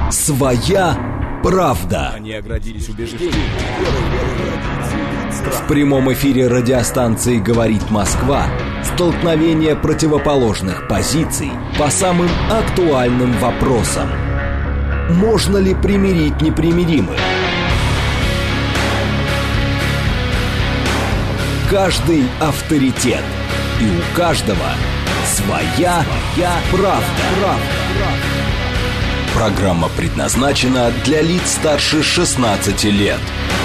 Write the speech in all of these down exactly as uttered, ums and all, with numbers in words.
Своя правда. Они оградились убеждением. В прямом эфире радиостанции «Говорит Москва» столкновение противоположных позиций по самым актуальным вопросам. Можно ли примирить непримиримых? Каждый авторитет, и у каждого своя, своя правда. правда. Программа предназначена для лиц старше шестнадцати лет.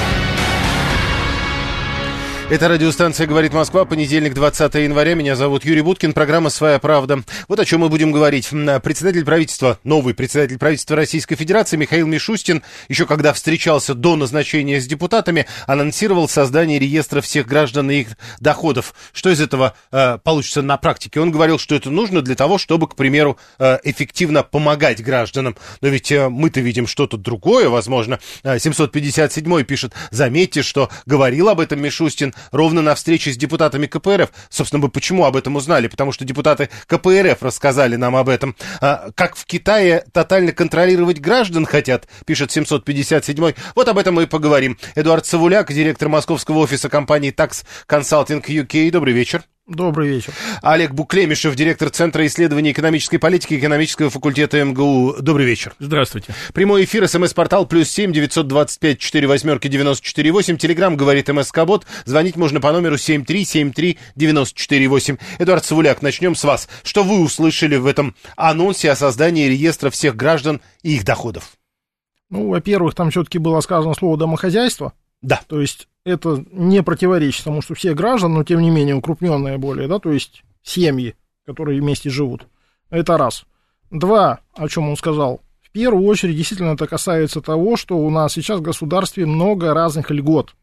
Это радиостанция «Говорит Москва», понедельник, двадцатое января. Меня зовут Юрий Буткин, программа «Своя правда». Вот о чем мы будем говорить. Председатель правительства, новый председатель правительства Российской Федерации Михаил Мишустин, еще когда встречался до назначения с депутатами, анонсировал создание реестра всех граждан и их доходов. Что из этого э, получится на практике? Он говорил, что это нужно для того, чтобы, к примеру, э, эффективно помогать гражданам. Но ведь э, мы-то видим что-то другое, возможно. семьсот пятьдесят седьмой пишет: заметьте, что говорил об этом Мишустин ровно на встрече с депутатами ка пэ эр эф. Собственно, мы почему об этом узнали? Потому что депутаты ка пэ эр эф рассказали нам об этом. А, как в Китае тотально контролировать граждан хотят, пишет семьсот пятьдесят седьмой. Вот об этом мы и поговорим. Эдуард Савуляк, директор московского офиса компании Tax Consulting ю кей. Добрый вечер. Добрый вечер. Олег Буклемишев, директор Центра исследований экономической политики экономического факультета эм гэ у. Добрый вечер. Здравствуйте. Прямой эфир, смс-портал плюс семь девятьсот двадцать пять четыре восьмерки девяносто четыре восемь. Телеграмм говорит МСК-бот. Звонить можно по номеру семь три семь три девяносто четыре восемь. Эдуард Савуляк, начнем с вас. Что вы услышали в этом анонсе о создании реестра всех граждан и их доходов? Ну, во-первых, там все-таки было сказано слово «домохозяйство». Да. То есть это не противоречит тому, что все граждане, но тем не менее укрупненные более, да, то есть семьи, которые вместе живут. Это раз. Два, о чем он сказал. В первую очередь, действительно, это касается того, что у нас сейчас в государстве много разных льгот,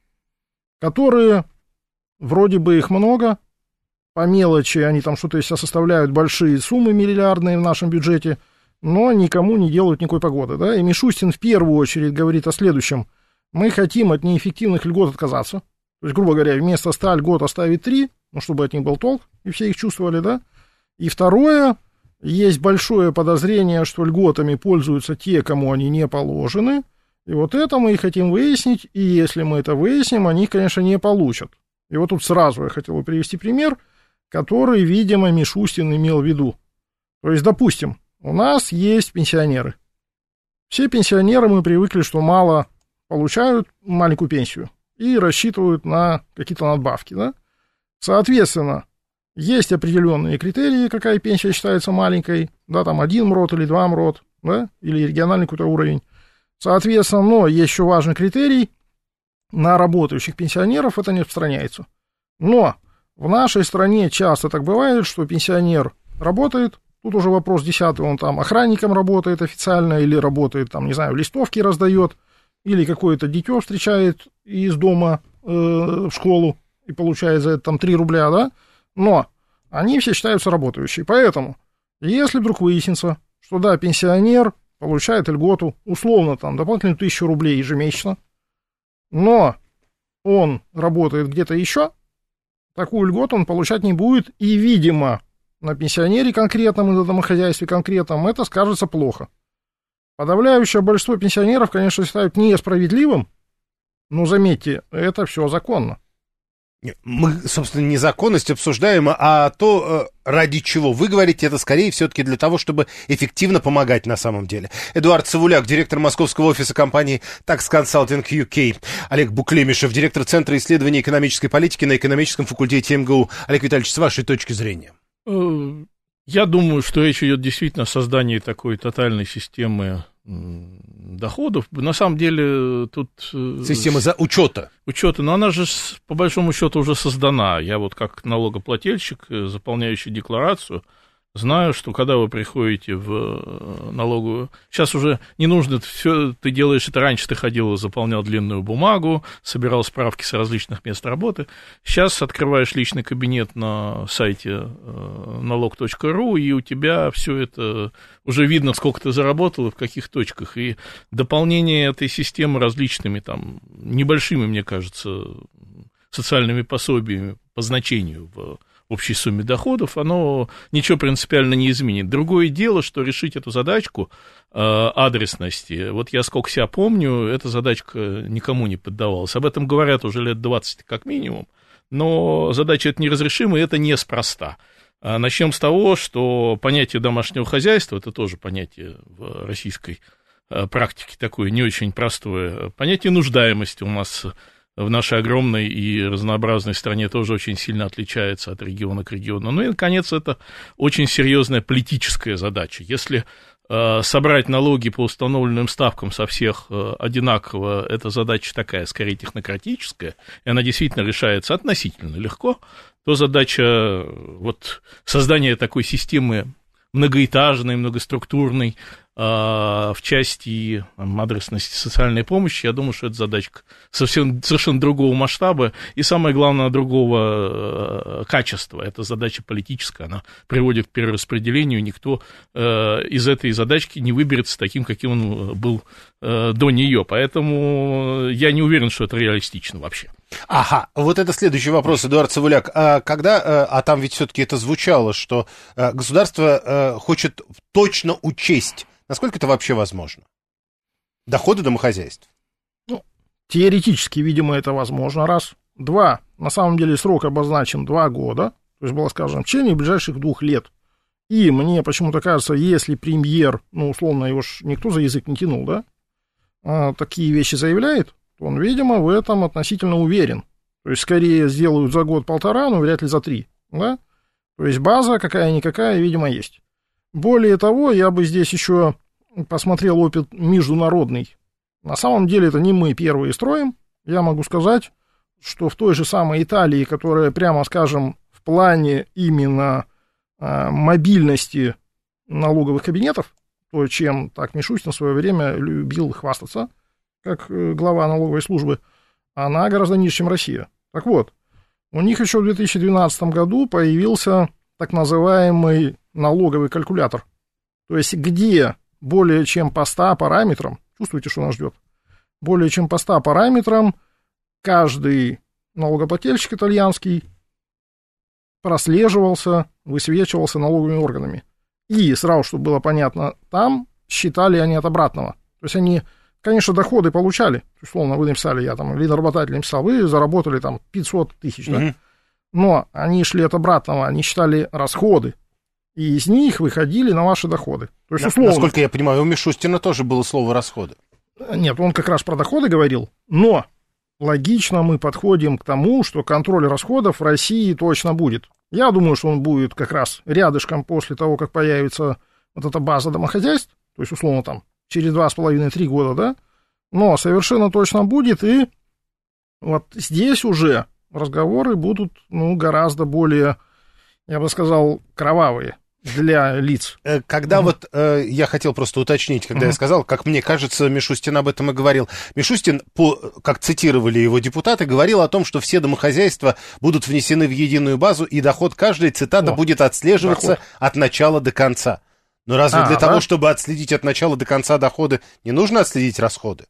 которые, вроде бы их много, по мелочи они там что-то из себя составляют большие суммы миллиардные в нашем бюджете, но никому не делают никакой погоды, да. И Мишустин в первую очередь говорит о следующем. Мы хотим от неэффективных льгот отказаться. То есть, грубо говоря, вместо ста льгот оставить три, ну, чтобы от них был толк, и все их чувствовали, да. И второе, есть большое подозрение, что льготами пользуются те, кому они не положены. И вот это мы и хотим выяснить, и если мы это выясним, они их, конечно, не получат. И вот тут сразу я хотел бы привести пример, который, видимо, Мишустин имел в виду. То есть, допустим, у нас есть пенсионеры. Все пенсионеры, мы привыкли, что мало получают маленькую пенсию и рассчитывают на какие-то надбавки, да? Соответственно, есть определенные критерии, какая пенсия считается маленькой, да, там один МРОТ или два МРОТ, да, или региональный какой-то уровень. Соответственно, но есть еще важный критерий, на работающих пенсионеров это не распространяется. Но в нашей стране часто так бывает, что пенсионер работает, тут уже вопрос десятый, он там охранником работает официально или работает, там, не знаю, листовки раздает, или какое-то дитё встречает из дома э, в школу и получает за это там три рубля, да, но они все считаются работающие. Поэтому, если вдруг выяснится, что да, пенсионер получает льготу, условно там дополнительную тысячу рублей ежемесячно, но он работает где-то еще, такую льготу он получать не будет, и, видимо, на пенсионере конкретном, на домохозяйстве конкретном это скажется плохо. Подавляющее большинство пенсионеров, конечно, считают несправедливым, но, заметьте, это все законно. Мы, собственно, не законность обсуждаем, а то, ради чего. Вы говорите, это скорее все-таки для того, чтобы эффективно помогать на самом деле. Эдуард Савуляк, директор московского офиса компании Tax Consulting ю кей. Олег Буклемишев, директор Центра исследований экономической политики на экономическом факультете эм гэ у. Олег Витальевич, с вашей точки зрения. Я думаю, что речь идет действительно о создании такой тотальной системы доходов. На самом деле тут... Система за учета. Учета, но она же по большому счету уже создана. Я вот как налогоплательщик, заполняющий декларацию, знаю, что когда вы приходите в налоговую... Сейчас уже не нужно, все ты делаешь это раньше, ты ходил и заполнял длинную бумагу, собирал справки с различных мест работы. Сейчас открываешь личный кабинет на сайте налог точка ру, и у тебя все это уже видно, сколько ты заработал и в каких точках. И дополнение этой системы различными, там, небольшими, мне кажется, социальными пособиями по значению в общей сумме доходов, оно ничего принципиально не изменит. Другое дело, что решить эту задачку э, адресности, вот я сколько себя помню, эта задачка никому не поддавалась. Об этом говорят уже лет двадцать как минимум, но задача эта неразрешима, и это неспроста. Начнем с того, что понятие домашнего хозяйства, это тоже понятие в российской практике такое не очень простое, понятие нуждаемости у нас в нашей огромной и разнообразной стране тоже очень сильно отличается от региона к региону. Ну и, наконец, это очень серьезная политическая задача. Если э, собрать налоги по установленным ставкам со всех э, одинаково, эта задача такая, скорее, технократическая, и она действительно решается относительно легко, то задача вот, создания такой системы многоэтажной, многоструктурной, в части там, адресности социальной помощи, я думаю, что это задачка совсем, совершенно другого масштаба и, самое главное, другого качества. Это задача политическая, она приводит к перераспределению, никто из этой задачки не выберется таким, каким он был до нее, поэтому я не уверен, что это реалистично вообще. Ага, вот это следующий вопрос, Эдуард Цивуляк. А когда, а там ведь все-таки это звучало, что государство хочет точно учесть, насколько это вообще возможно? Доходы домохозяйств? Ну, теоретически, видимо, это возможно, раз. Два, на самом деле срок обозначен два года, то есть было сказано, в течение ближайших двух лет. И мне почему-то кажется, если премьер, ну, условно, его ж никто за язык не тянул, да, а, такие вещи заявляет, то он, видимо, в этом относительно уверен. То есть, скорее сделают за год-полтора, но вряд ли за три, да. То есть, база какая-никакая, видимо, есть. Более того, я бы здесь еще посмотрел опыт международный. На самом деле, это не мы первые строим. Я могу сказать, что в той же самой Италии, которая, прямо скажем, в плане именно а, мобильности налоговых кабинетов, то, чем так Мишустин в свое время любил хвастаться, как глава налоговой службы, она гораздо ниже, чем Россия. Так вот, у них еще в две тысячи двенадцатом году появился так называемый налоговый калькулятор. То есть, где более чем по ста параметрам, чувствуете, что нас ждет, более чем по ста параметрам каждый налогоплательщик итальянский прослеживался, высвечивался налоговыми органами. И сразу, чтобы было понятно, там считали они от обратного. То есть, они, конечно, доходы получали. Условно, вы написали, я там, или работодатель написал, вы заработали там пятьсот тысяч, mm-hmm. да? Но они шли от обратного, они считали расходы. И из них выходили на ваши доходы. То есть, условно... Насколько я понимаю, у Мишустина тоже было слово «расходы». Нет, он как раз про доходы говорил, но логично мы подходим к тому, что контроль расходов в России точно будет. Я думаю, что он будет как раз рядышком после того, как появится вот эта база домохозяйств, то есть, условно, там, через два с половиной - три года, да, но совершенно точно будет, и вот здесь уже разговоры будут, ну, гораздо более, я бы сказал, кровавые для лиц. Когда mm-hmm. вот э, я хотел просто уточнить, когда mm-hmm. я сказал, как мне кажется, Мишустин об этом и говорил. Мишустин, по, как цитировали его депутаты, говорил о том, что все домохозяйства будут внесены в единую базу, и доход каждой, цитата, oh. будет отслеживаться доход. От начала до конца. Но разве а, для да? того, чтобы отследить от начала до конца доходы, не нужно отследить расходы?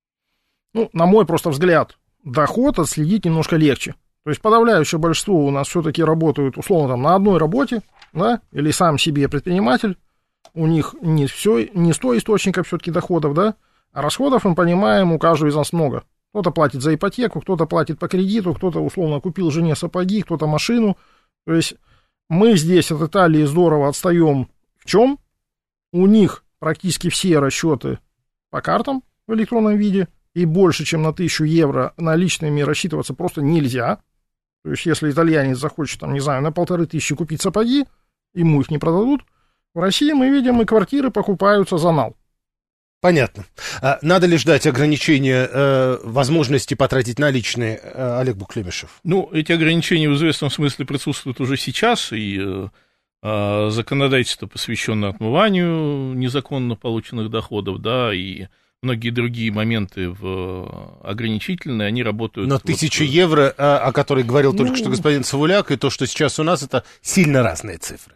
Ну, на мой просто взгляд, доход отследить немножко легче. То есть подавляющее большинство у нас все-таки работают, условно, там, на одной работе, да, или сам себе предприниматель, у них не все, не сто источников все-таки доходов, да, а расходов, мы понимаем, у каждого из нас много. Кто-то платит за ипотеку, кто-то платит по кредиту, кто-то, условно, купил жене сапоги, кто-то машину. То есть мы здесь от Италии здорово отстаем в чем? У них практически все расчеты по картам в электронном виде, и больше, чем на тысячу евро наличными рассчитываться просто нельзя. То есть, если итальянец захочет, там, не знаю, на полторы тысячи купить сапоги, ему их не продадут. В России мы видим, и квартиры покупаются за нал. Понятно. Надо ли ждать ограничения э, возможности потратить наличные, э, Олег Буклемишев? Ну, эти ограничения в известном смысле присутствуют уже сейчас, и э, э, законодательство, посвященное отмыванию незаконно полученных доходов, да, и многие другие моменты в ограничительные, они работают... Но тысяча вот... евро, о которой говорил ну... только что господин Цивуляк, и то, что сейчас у нас, это сильно разные цифры.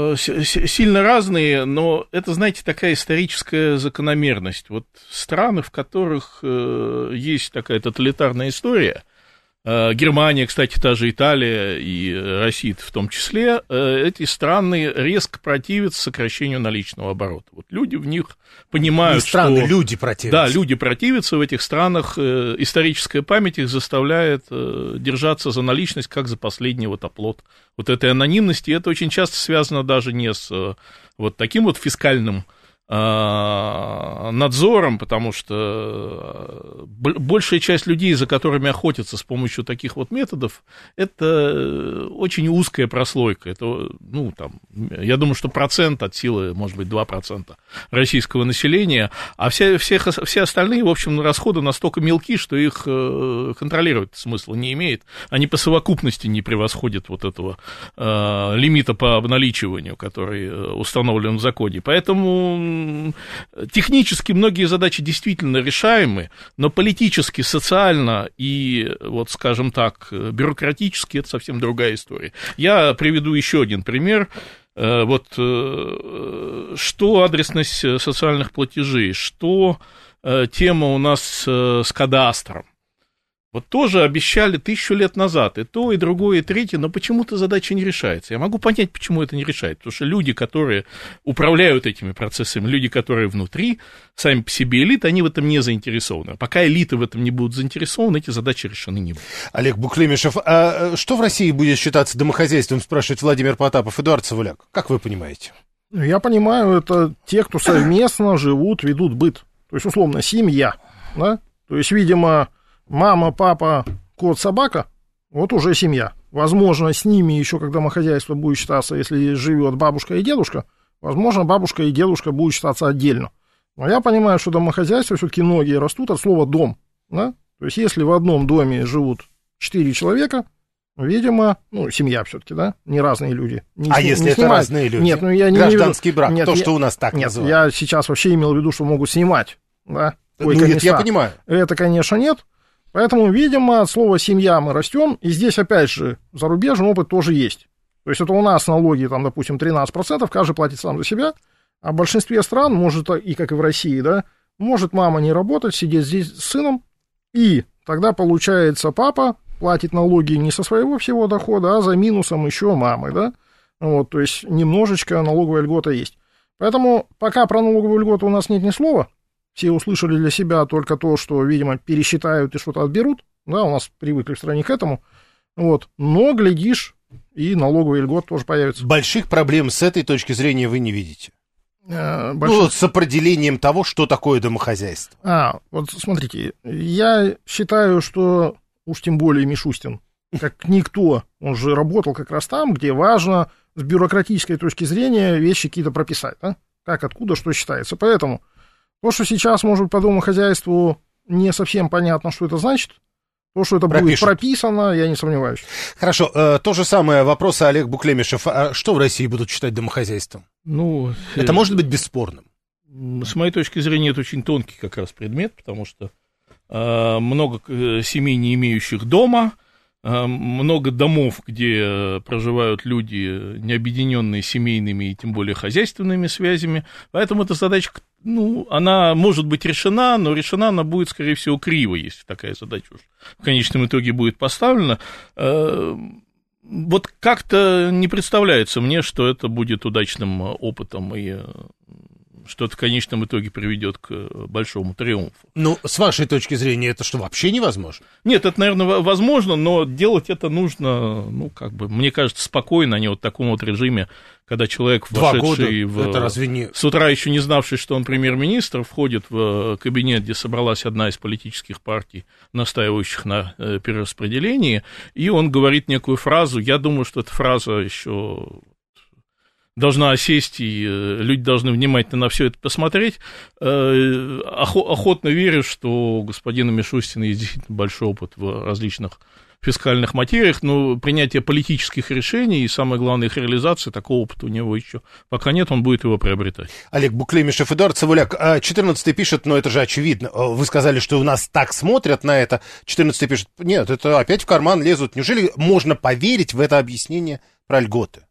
Сильно разные, но это, знаете, такая историческая закономерность. Вот страны, в которых есть такая тоталитарная история, Германия, кстати, та же Италия и Россия в том числе, эти страны резко противятся сокращению наличного оборота. Вот люди в них понимают, не страны, что... люди противятся. Да, люди противятся в этих странах, историческая память их заставляет держаться за наличность, как за последний вот оплот вот этой анонимности, и это очень часто связано даже не с вот таким вот фискальным надзором, потому что большая часть людей, за которыми охотятся с помощью таких вот методов, это очень узкая прослойка. Это, ну, там, я думаю, что процент от силы, может быть, два процента российского населения, а все, все, все остальные, в общем, расходы настолько мелки, что их контролировать смысла не имеет. Они по совокупности не превосходят вот этого э, лимита по обналичиванию, который установлен в законе. Поэтому технически многие задачи действительно решаемы, но политически, социально и, вот скажем так, бюрократически это совсем другая история. Я приведу еще один пример. Вот что адресность социальных платежей, что тема у нас с кадастром. Вот тоже обещали тысячу лет назад и то, и другое, и третье, но почему-то задача не решается. Я могу понять, почему это не решается, потому что люди, которые управляют этими процессами, люди, которые внутри, сами по себе элиты, они в этом не заинтересованы. Пока элиты в этом не будут заинтересованы, эти задачи решены не будут. Олег Буклемишев, а что в России будет считаться домохозяйством, спрашивает Владимир Потапов. Эдуард Цивуляк, как вы понимаете? Я понимаю, это те, кто совместно живут, ведут быт. То есть, условно, семья, да? То есть, видимо... Мама, папа, кот, собака, вот уже семья. Возможно, с ними еще, как домохозяйство будет считаться, если живет бабушка и дедушка, возможно, бабушка и дедушка будут считаться отдельно. Но я понимаю, что домохозяйство все-таки многие растут от слова «дом». Да? То есть, если в одном доме живут четыре человека, видимо, ну, семья все-таки, да, не разные люди. Не, а не, если не это снимать. Разные люди? Нет, ну я не Гражданский имею... брак, нет, то, я... что у нас так нет, называют. Я сейчас вообще имел в виду, что могут снимать, да. Ну, нет, я понимаю. Это, конечно, нет. Поэтому, видимо, от слова «семья» мы растем, и здесь, опять же, зарубежный опыт тоже есть. То есть это у нас налоги, там, допустим, тринадцать процентов, каждый платит сам за себя, а в большинстве стран, может, и как и в России, да, может мама не работать, сидеть здесь с сыном, и тогда, получается, папа платит налоги не со своего всего дохода, а за минусом еще мамы, да, вот, то есть немножечко налоговая льгота есть. Поэтому пока про налоговую льготу у нас нет ни слова, все услышали для себя только то, что, видимо, пересчитают и что-то отберут. Да, у нас привыкли в стране к этому. Вот. Но, глядишь, и налоговый льгот тоже появится. Больших проблем с этой точки зрения вы не видите? А, больших... Ну, с определением того, что такое домохозяйство. А, вот смотрите, я считаю, что уж тем более Мишустин, как никто, он же работал как раз там, где важно с бюрократической точки зрения вещи какие-то прописать. Да? Как, откуда, что считается. Поэтому... То, что сейчас, может быть, по домохозяйству не совсем понятно, что это значит, то, что это Пропишут. Будет прописано, я не сомневаюсь. Хорошо, то же самое вопрос, Олег Буклемишев. А что в России будут считать домохозяйством? Ну, это может быть бесспорным? С моей точки зрения, это очень тонкий как раз предмет, потому что э, много семей, не имеющих дома, э, много домов, где проживают люди, не объединенные семейными и тем более хозяйственными связями, поэтому эта задача... Ну, она может быть решена, но решена она будет, скорее всего, криво, если такая задача уж в конечном итоге будет поставлена. Вот как-то не представляется мне, что это будет удачным опытом и что это в конечном итоге приведет к большому триумфу. Ну, с вашей точки зрения, это что, вообще невозможно? Нет, это, наверное, возможно, но делать это нужно, ну, как бы, мне кажется, спокойно, а не вот в таком вот режиме, когда человек, вошедший в... Это разве не... С утра еще не знавший, что он премьер-министр, входит в кабинет, где собралась одна из политических партий, настаивающих на перераспределении, и он говорит некую фразу. Я думаю, что эта фраза еще... должна осесть, и люди должны внимательно на все это посмотреть. Охотно верю, что у господина Мишустина есть действительно большой опыт в различных фискальных материях, но принятие политических решений и, самое главное, их реализация, такого опыта у него еще пока нет, он будет его приобретать. Олег Буклемишев, Эдуард Цивуляк. четырнадцатый пишет, но это же очевидно. Вы сказали, что у нас так смотрят на это. четырнадцатый пишет, нет, это опять в карман лезут. Неужели можно поверить в это объяснение про льготы?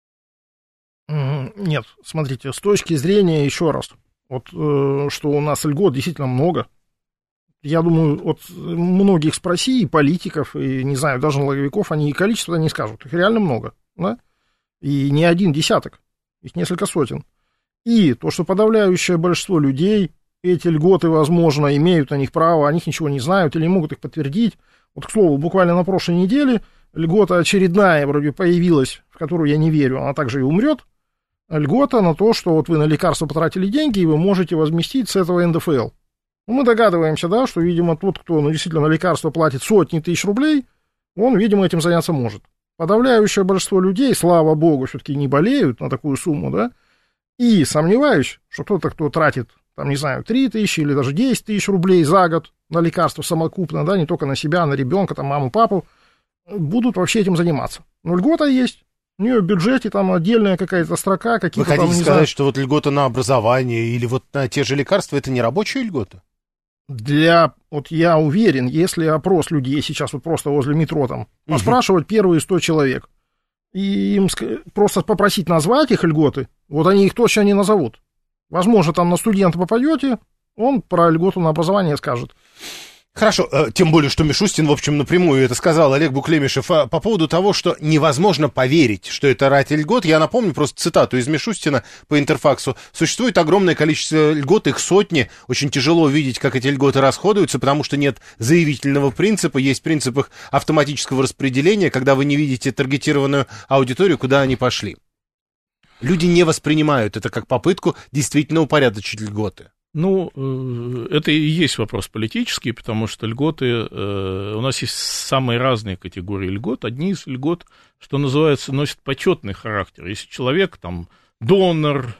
Нет, смотрите, с точки зрения, еще раз, вот, э, что у нас льгот действительно много, Я думаю, вот многих спроси, и политиков, и, не знаю, даже налоговиков, они и количество не скажут. Их реально много, да? И не один десяток, их несколько сотен. И то, что подавляющее большинство людей эти льготы, возможно, имеют на них право, о них ничего не знают или не могут их подтвердить. Вот, к слову, буквально на прошлой неделе льгота очередная вроде появилась, в которую я не верю, она также и умрет. Льгота на то, что вот вы на лекарства потратили деньги, и вы можете возместить с этого эн дэ эф эл. Ну, мы догадываемся, да, что, видимо, тот, кто ну, действительно на лекарства платит сотни тысяч рублей, он, видимо, этим заняться может. Подавляющее большинство людей, слава богу, все-таки не болеют на такую сумму, да, и сомневаюсь, что кто-то, кто тратит, там, не знаю, три тысячи или даже десять тысяч рублей за год на лекарства совокупно, да, не только на себя, на ребенка, там, маму, папу, будут вообще этим заниматься. Но льгота есть. У нее в бюджете там отдельная какая-то строка, какие-то Вы там, хотите не сказать, знаю... что вот льгота на образование или вот на те же лекарства, это не рабочая льгота? Для, вот я уверен, если опрос людей сейчас вот просто возле метро там, Угу. поспрашивать первые сто человек, и им просто попросить назвать их льготы, вот они их точно не назовут. Возможно, там на студента попадете, он про льготу на образование скажет. Хорошо, тем более, что Мишустин, в общем, напрямую это сказал, Олег Буклемишев, по поводу того, что невозможно поверить, что это ради льгот. Я напомню просто цитату из Мишустина по Интерфаксу. Существует огромное количество льгот, их сотни. Очень тяжело видеть, как эти льготы расходуются, потому что нет заявительного принципа, есть принцип их автоматического распределения, когда вы не видите таргетированную аудиторию, куда они пошли. Люди не воспринимают это как попытку действительно упорядочить льготы. Ну, это и есть вопрос политический, потому что льготы, у нас есть самые разные категории льгот. Одни из льгот, что называется, носят почетный характер. Если человек, там, донор,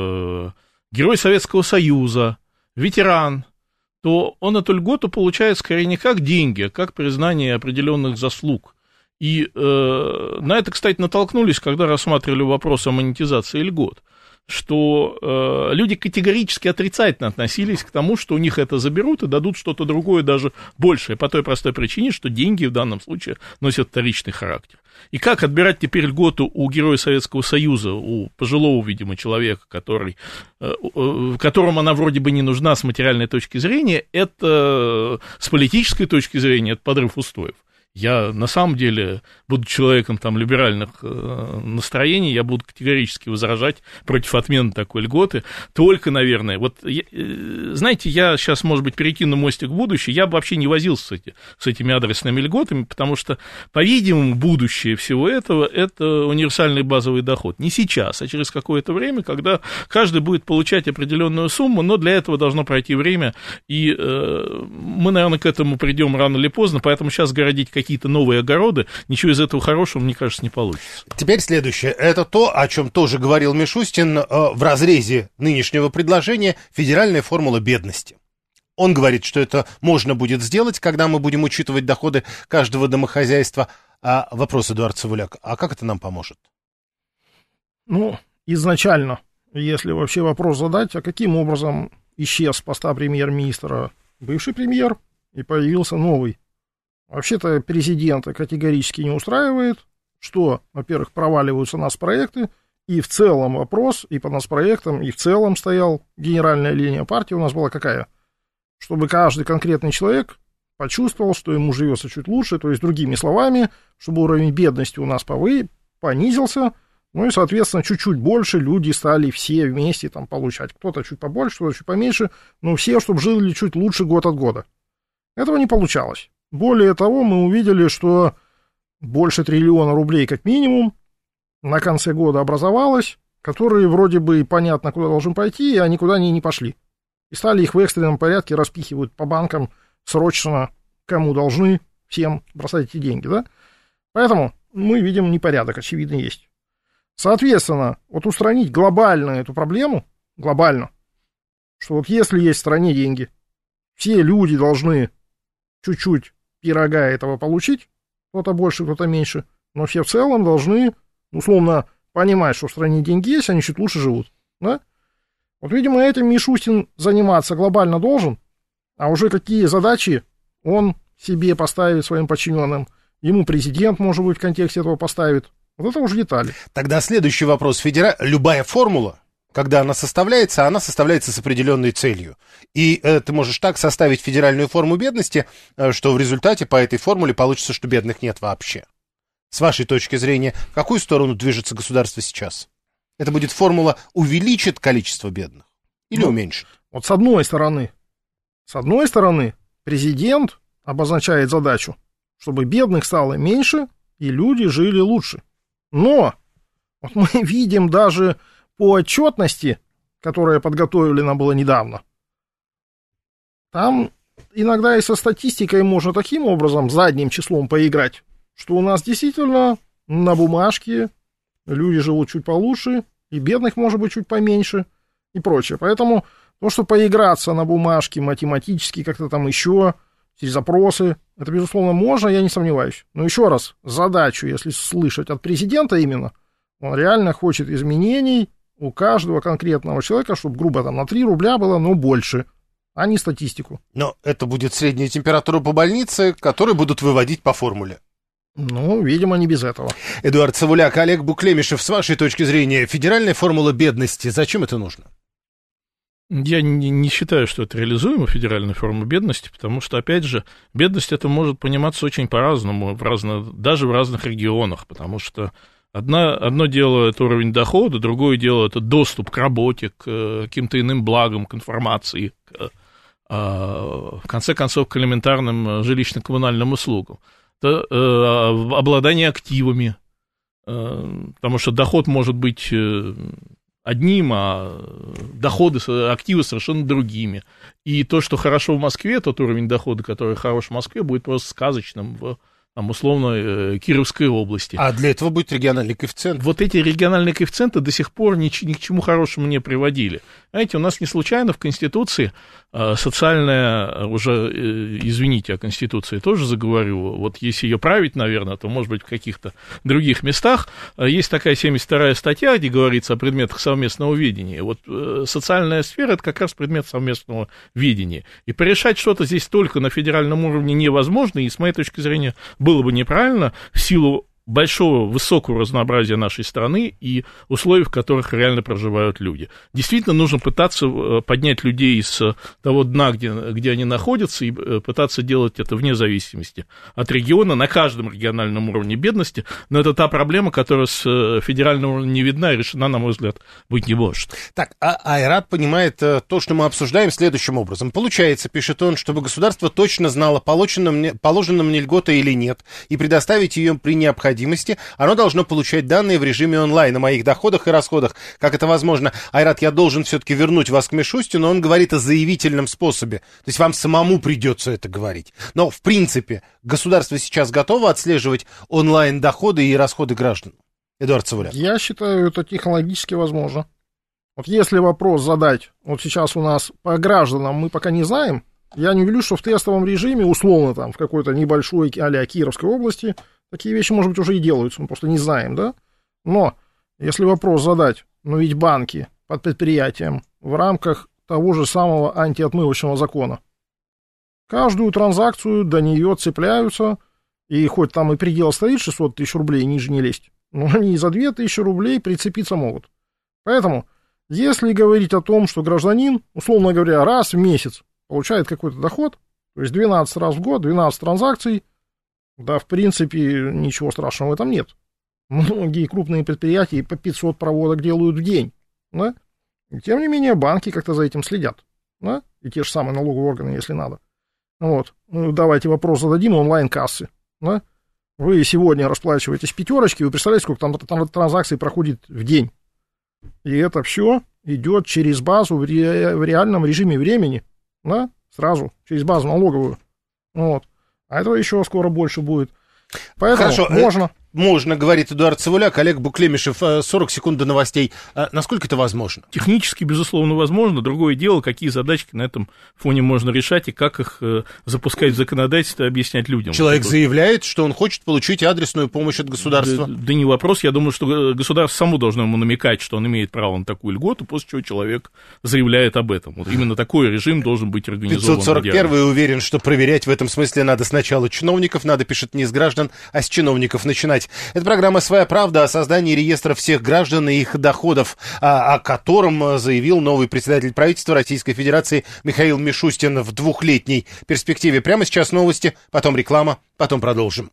герой Советского Союза, ветеран, то он эту льготу получает скорее не как деньги, а как признание определенных заслуг. И э, на это, кстати, натолкнулись, когда рассматривали вопрос о монетизации льгот, что э, люди категорически отрицательно относились к тому, что у них это заберут и дадут что-то другое, даже большее, по той простой причине, что деньги в данном случае носят вторичный характер. И как отбирать теперь льготу у героя Советского Союза, у пожилого, видимо, человека, который, э, э, которому она вроде бы не нужна с материальной точки зрения, это с политической точки зрения, это подрыв устоев. Я, на самом деле, буду человеком там либеральных э, настроений, я буду категорически возражать против отмены такой льготы. Только, наверное, вот, э, знаете, я сейчас, может быть, перекину мостик в будущее, я бы вообще не возился с, эти, с этими адресными льготами, потому что, по-видимому, будущее всего этого – это универсальный базовый доход. Не сейчас, а через какое-то время, когда каждый будет получать определенную сумму, но для этого должно пройти время, и э, мы, наверное, к этому придем рано или поздно, поэтому сейчас городить какие-то новые огороды, ничего из этого хорошего, мне кажется, не получится. Теперь следующее. Это то, о чем тоже говорил Мишустин э, в разрезе нынешнего предложения — федеральная формула бедности. Он говорит, что это можно будет сделать, когда мы будем учитывать доходы каждого домохозяйства. А вопрос, Эдуард Цивуляк, а как это нам поможет? Ну, изначально, если вообще вопрос задать, а каким образом исчез с поста премьер-министра бывший премьер и появился новый? Вообще-то президента категорически не устраивает, что, во-первых, проваливаются нацпроекты, и в целом вопрос и по нацпроектам, и в целом стоял генеральная линия партии у нас была какая? Чтобы каждый конкретный человек почувствовал, что ему живется чуть лучше, то есть, другими словами, чтобы уровень бедности у нас повы... понизился, ну и, соответственно, чуть-чуть больше люди стали все вместе там получать. Кто-то чуть побольше, кто-то чуть поменьше, но все, чтобы жили чуть лучше год от года. Этого не получалось. Более того, мы увидели, что больше триллиона рублей как минимум на конце года образовалось, которые вроде бы понятно, куда должны пойти, а никуда они не пошли. И стали их в экстренном порядке распихивать по банкам срочно, кому должны, всем бросать эти деньги, да? Поэтому мы видим непорядок, очевидно, есть. Соответственно, вот устранить глобально эту проблему, глобально, что вот если есть в стране деньги, все люди должны чуть-чуть пирога этого получить, кто-то больше, кто-то меньше, но все в целом должны, условно, понимать, что в стране деньги есть, они чуть лучше живут, да? Вот, видимо, этим Мишустин заниматься глобально должен, а уже какие задачи он себе поставит своим подчиненным, ему президент, может быть, в контексте этого поставит, вот это уже детали. Тогда следующий вопрос. Федера... Любая формула, когда она составляется, она составляется с определенной целью. И э, ты можешь так составить федеральную форму бедности, э, что в результате по этой формуле получится, что бедных нет вообще. С вашей точки зрения, в какую сторону движется государство сейчас? Это будет формула увеличит количество бедных или ну, уменьшит? Вот с одной стороны, с одной стороны, президент обозначает задачу, чтобы бедных стало меньше и люди жили лучше. Но вот мы видим даже по отчетности, которая подготовлена была недавно, там иногда и со статистикой можно таким образом задним числом поиграть, что у нас действительно на бумажке люди живут чуть получше, и бедных может быть чуть поменьше, и прочее. Поэтому то, что поиграться на бумажке математически, как-то там еще, через запросы, это, безусловно, можно, я не сомневаюсь. Но еще раз, задачу, если слышать от президента именно, он реально хочет изменений у каждого конкретного человека, чтобы, грубо, там на три рубля было, но больше, а не статистику. Но это будет средняя температура по больнице, которую будут выводить по формуле. Ну, видимо, не без этого. Эдуард Цивуляк, Олег Буклемишев, с вашей точки зрения, федеральная формула бедности, зачем это нужно? Я не, не считаю, что это реализуемо, федеральная форма бедности, потому что, опять же, бедность это может пониматься очень по-разному, в разно, даже в разных регионах, потому что одно, одно дело это уровень дохода, другое дело это доступ к работе, к каким-то иным благам, к информации, к, в конце концов, к элементарным жилищно-коммунальным услугам. Это э, обладание активами, э, потому что доход может быть одним, а доходы, активы совершенно другими. И то, что хорошо в Москве, тот уровень дохода, который хорош в Москве, будет просто сказочным в, там, условно, э, Кировской области. А для этого будет региональный коэффициент? Вот эти региональные коэффициенты до сих пор ни, ни к чему хорошему не приводили. Знаете, у нас не случайно в Конституции э, социальная, уже, э, извините, о Конституции тоже заговорю, вот если ее править, наверное, то, может быть, в каких-то других местах, э, есть такая семьдесят вторая статья, где говорится о предметах совместного видения. Вот э, социальная сфера – это как раз предмет совместного видения. И порешать что-то здесь только на федеральном уровне невозможно, и, с моей точки зрения, было бы неправильно в силу большого, высокого разнообразия нашей страны и условий, в которых реально проживают люди. Действительно, нужно пытаться поднять людей из того дна, где, где они находятся, и пытаться делать это вне зависимости от региона, на каждом региональном уровне бедности, но это та проблема, которая с федерального уровня не видна и решена, на мой взгляд, быть не может. Так, а Айрат понимает то, что мы обсуждаем, следующим образом. Получается, пишет он, чтобы государство точно знало, положена мне, положена мне льгота или нет, и предоставить ее при необходимости, оно должно получать данные в режиме онлайн о моих доходах и расходах. Как это возможно? Айрат, я должен все-таки вернуть вас к Мишустину, но он говорит о заявительном способе. То есть вам самому придется это говорить. Но, в принципе, государство сейчас готово отслеживать онлайн доходы и расходы граждан? Эдуард Цивуляк. Я считаю, это технологически возможно. Вот если вопрос задать, вот сейчас у нас по гражданам мы пока не знаем, я не удивлюсь, что в тестовом режиме, условно там, в какой-то небольшой а-ля Кировской области, такие вещи, может быть, уже и делаются, мы просто не знаем, да? Но если вопрос задать, ну ведь банки под предприятием в рамках того же самого антиотмывочного закона, каждую транзакцию до нее цепляются, и хоть там и предел стоит шестьсот тысяч рублей, ниже не лезть, но они и за две тысячи рублей прицепиться могут. Поэтому, если говорить о том, что гражданин, условно говоря, раз в месяц получает какой-то доход, то есть двенадцать раз в год, двенадцать транзакций, да, в принципе, ничего страшного в этом нет. Многие крупные предприятия по пятьсот проводок делают в день, да? И тем не менее, банки как-то за этим следят, да? И те же самые налоговые органы, если надо. Вот. Ну, давайте вопрос зададим, онлайн-кассы, да? Вы сегодня расплачиваетесь пятерочки, вы представляете, сколько там, там транзакций проходит в день. И это все идет через базу в, ре, в реальном режиме времени, да? Сразу, через базу налоговую. Вот. А этого еще скоро больше будет. Поэтому Хорошо, можно. Можно, говорит Эдуард Цивуляк, Олег Буклемишев, сорок секунд до новостей. Насколько это возможно? Технически, безусловно, возможно. Другое дело, какие задачки на этом фоне можно решать и как их запускать в законодательство и объяснять людям. Человек вот заявляет, что он хочет получить адресную помощь от государства. Да, да не вопрос. Я думаю, что государство само должно ему намекать, что он имеет право на такую льготу, после чего человек заявляет об этом. Вот именно такой режим должен быть организован. пятьсот сорок первый уверен, что проверять в этом смысле надо сначала чиновников, надо, пишет, не с граждан, а с чиновников начинать. знать. Это программа «Своя правда» о создании реестра всех граждан и их доходов, о, о котором заявил новый председатель правительства Российской Федерации Михаил Мишустин в двухлетней перспективе. Прямо сейчас новости, потом реклама, потом продолжим.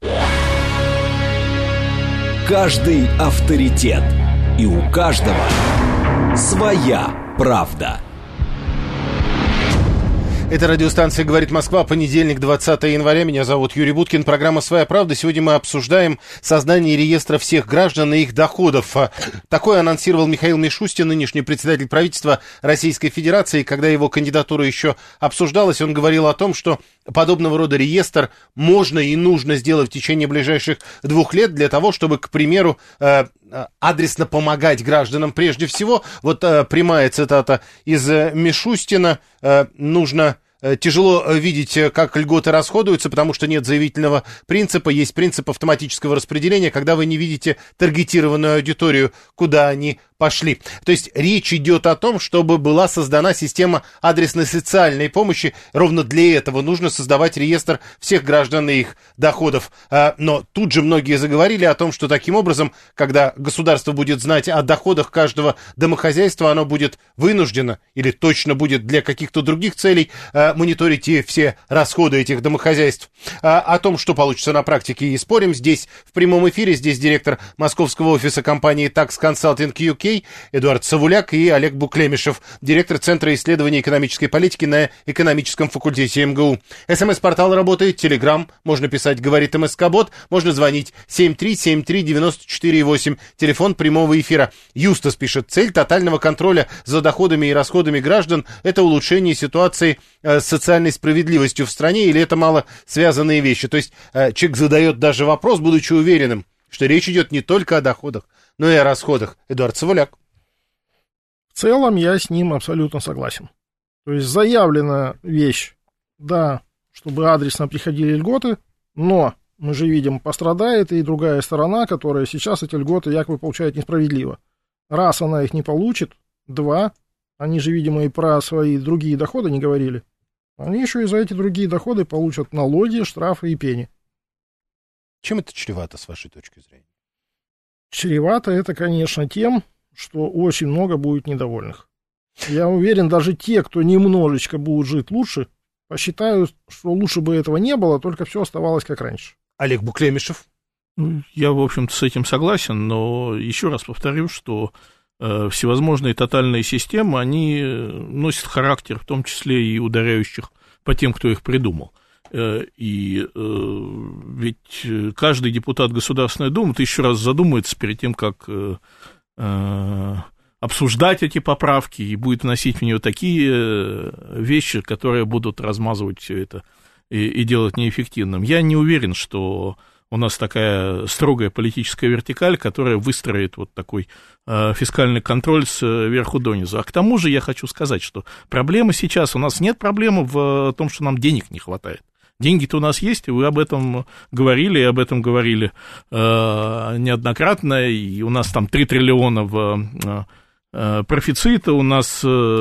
Каждый авторитет. И у каждого своя правда. Это радиостанция «Говорит Москва», понедельник, двадцатое января. Меня зовут Юрий Буткин. Программа «Своя правда». Сегодня мы обсуждаем создание реестра всех граждан и их доходов. Такое анонсировал Михаил Мишустин, нынешний председатель правительства Российской Федерации. Когда его кандидатура еще обсуждалась, он говорил о том, что подобного рода реестр можно и нужно сделать в течение ближайших двух лет для того, чтобы, к примеру, адресно помогать гражданам прежде всего. Вот прямая цитата из Мишустина. Нужно... Тяжело видеть, как льготы расходуются, потому что нет заявительного принципа, есть принцип автоматического распределения, когда вы не видите таргетированную аудиторию, куда они пошли. То есть речь идет о том, чтобы была создана система адресной социальной помощи. Ровно для этого нужно создавать реестр всех граждан и их доходов. Но тут же многие заговорили о том, что таким образом, когда государство будет знать о доходах каждого домохозяйства, оно будет вынуждено или точно будет для каких-то других целей мониторить и все расходы этих домохозяйств. О том, что получится на практике, и спорим. Здесь в прямом эфире, здесь директор московского офиса компании Tax Consulting ю кей Эдуард Савуляк и Олег Буклемишев, директор Центра исследований экономической политики на экономическом факультете эм гэ у. СМС-портал работает, Телеграм, можно писать «Говорит МСК-бот», можно звонить семь три семь три девять четыре восемь, телефон прямого эфира. Юстас пишет: цель тотального контроля за доходами и расходами граждан – это улучшение ситуации с социальной справедливостью в стране, или это мало связанные вещи? То есть человек задает даже вопрос, будучи уверенным, что речь идет не только о доходах, но и о расходах. Эдуард Савуляк. В целом я с ним абсолютно согласен. То есть заявлена вещь, да, чтобы адресно приходили льготы, но мы же видим, пострадает и другая сторона, которая сейчас эти льготы якобы получает несправедливо. Раз она их не получит, два, они же, видимо, и про свои другие доходы не говорили. Они еще и за эти другие доходы получат налоги, штрафы и пени. Чем это чревато, с вашей точки зрения? Чревато это, конечно, тем, что очень много будет недовольных. Я уверен, даже те, кто немножечко будут жить лучше, посчитают, что лучше бы этого не было, только все оставалось как раньше. Олег Буклемишев. Я, в общем-то, с этим согласен, но еще раз повторю, что э, всевозможные тотальные системы, они носят характер, в том числе и ударяющих по тем, кто их придумал. И э, ведь каждый депутат Государственной Думы тысячу раз задумается перед тем, как э, э, обсуждать эти поправки, и будет вносить в нее такие вещи, которые будут размазывать все это и, и делать неэффективным. Я не уверен, что у нас такая строгая политическая вертикаль, которая выстроит вот такой э, фискальный контроль сверху донизу. А к тому же я хочу сказать, что проблема сейчас, у нас нет проблемы в том, что нам денег не хватает. Деньги-то у нас есть, и вы об этом говорили, и об этом говорили э, неоднократно, и у нас там три триллиона в э, профицита, у нас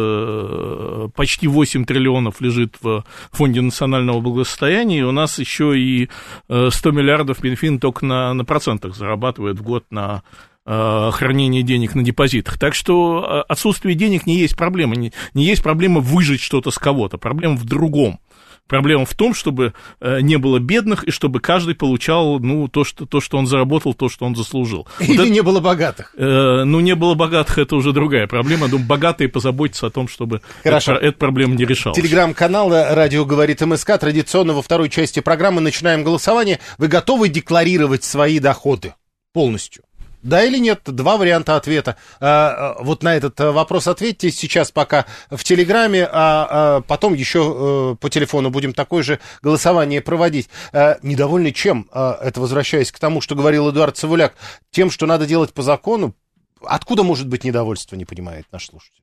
э, почти восемь триллионов лежит в Фонде национального благосостояния, и у нас еще и сто миллиардов Минфин только на, на процентах зарабатывает в год на э, хранение денег на депозитах. Так что отсутствие денег не есть проблема, не, не есть проблема выжать что-то с кого-то, проблема в другом. Проблема в том, чтобы не было бедных, и чтобы каждый получал, ну, то, что, то, что он заработал, то, что он заслужил. Или вот это, не было богатых. Э, ну, не было богатых, это уже другая проблема. Думаю, богатые позаботятся о том, чтобы эта, эта проблема не решалась. Телеграм-канал «Радио говорит МСК». Традиционно во второй части программы начинаем голосование. Вы готовы декларировать свои доходы полностью? Да или нет? Два варианта ответа. А, вот на этот вопрос ответьте сейчас пока в Телеграме, а, а потом еще а, по телефону будем такое же голосование проводить. А, недовольны чем? А, это возвращаясь к тому, что говорил Эдуард Савуляк, тем, что надо делать по закону. Откуда может быть недовольство, не понимает наш слушатель?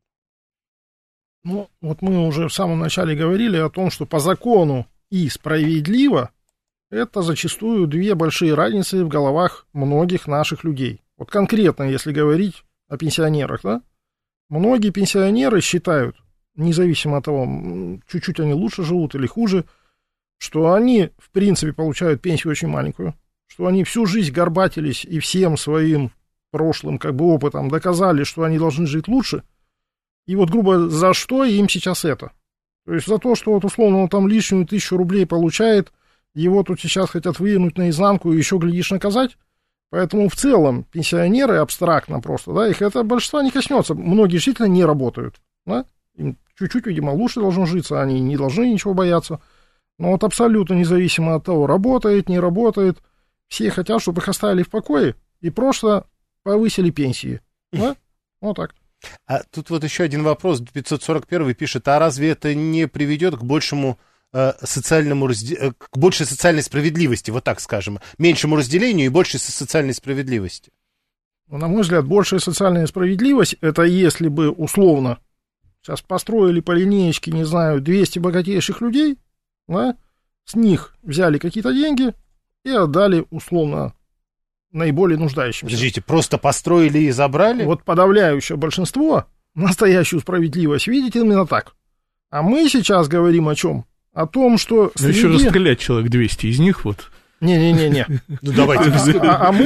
Ну, вот мы уже в самом начале говорили о том, что по закону и справедливо это зачастую две большие разницы в головах многих наших людей. Вот конкретно, если говорить о пенсионерах, да, многие пенсионеры считают, независимо от того, чуть-чуть они лучше живут или хуже, что они, в принципе, получают пенсию очень маленькую, что они всю жизнь горбатились и всем своим прошлым как бы опытом доказали, что они должны жить лучше. И вот, грубо, за что им сейчас это? То есть за то, что вот условно он там лишнюю тысячу рублей получает, его тут сейчас хотят вывернуть наизнанку и еще, глядишь, наказать. Поэтому в целом пенсионеры абстрактно просто, да, их это большинства не коснется. Многие действительно не работают, да, им чуть-чуть, видимо, лучше должно житься, они не должны ничего бояться. Но вот абсолютно независимо от того, работает, не работает, все хотят, чтобы их оставили в покое и просто повысили пенсии, да, вот так. А тут вот еще один вопрос, пятьсот сорок первый пишет, а разве это не приведет к большему э, социальному, разде... к большей социальной справедливости, вот так скажем, меньшему разделению и большей социальной справедливости? На мой взгляд, большая социальная справедливость, это если бы условно сейчас построили по линеечке, не знаю, двести богатейших людей, да, с них взяли какие-то деньги и отдали условно наиболее нуждающимся. Подождите, просто построили и забрали? Вот подавляющее большинство настоящую справедливость видит именно так. А мы сейчас говорим о чем? О том, что... Ну, еще расстрелять человек двести из них, вот. Не-не-не-не. Ну, давайте. А мы